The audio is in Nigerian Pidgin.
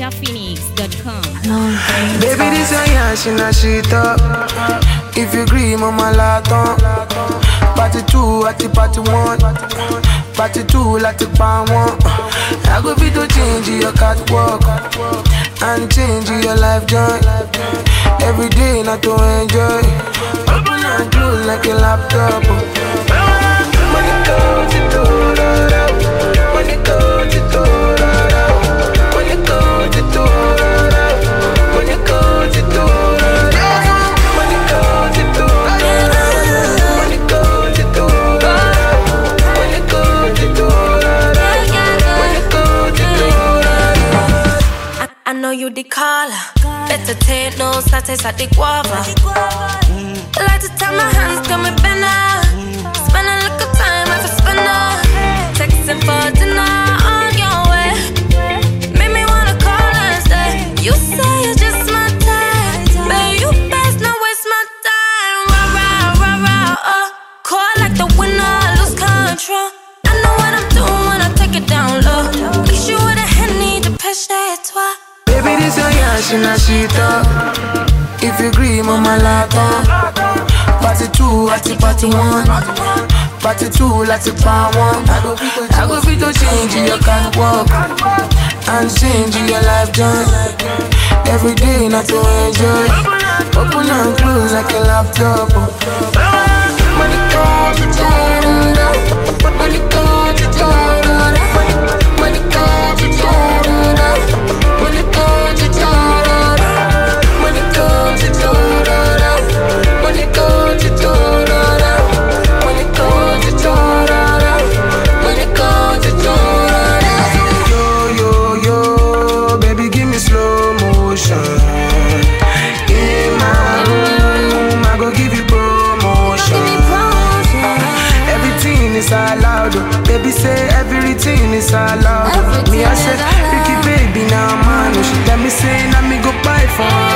NigerPhoenix.com. Baby, this a yash in a shit up. If you agree, mama laton. Party 2 at the party 1. Party 2 like the pan 1. I go be to change your catwalk and change your life joy. Every day not to enjoy. Open and close like a laptop. Money goes to money goes to money goes to money goes to money goes to money goes to money goes to money goes to. I know you the caller. Better take no status at the guava. I like to tie my hands, got me better. Spend a little time, I for spinner. Texting for dinner on your way. Make me wanna call and stay. You say you're just my type, but you best not waste my time. Rah, rah, rah, rah, call like the winner, lose control. I know what I'm doing when I take it down low. Mix you with a Henny, the péché et toi. Baby, this a yash in a shit up. If you agree, mama laton. Party 2 at the party 1. Party 2 like the pan 1. I go fit to change your catwalk and change your life joy. Every day not to enjoy. Open and close like a laptop. Money comes to Jordan. Money comes to Jordan. Money comes to Jordan. Money comes to Jordan. Money comes to Jordan. Money comes to Jordan. Money comes to Jordan. Money comes to Jordan. Yo, yo, yo, baby, give me slow motion. In my room, I go give you promotion. Everything is allowed. Baby say everything is allowed. Me I said, Ricky baby now man. She tell me say now me go buy for